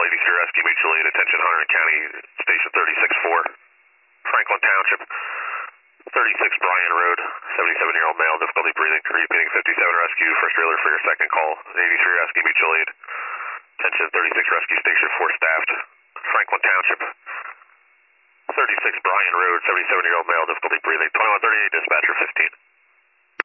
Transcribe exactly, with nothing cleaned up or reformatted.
eighty-three Rescue Mutual Aid, attention Hunter County, Station thirty-six four, Franklin Township, thirty-six Bryan Road, seventy-seven-year-old male, difficulty breathing, repeating fifty-seven Rescue, first trailer for your second call, eighty-three Rescue Mutual Aid, attention thirty-six Rescue Station four staffed, Franklin Township, thirty-six Bryan Road, seventy-seven-year-old male, difficulty breathing, twenty-one thirty-eight, dispatcher fifteen.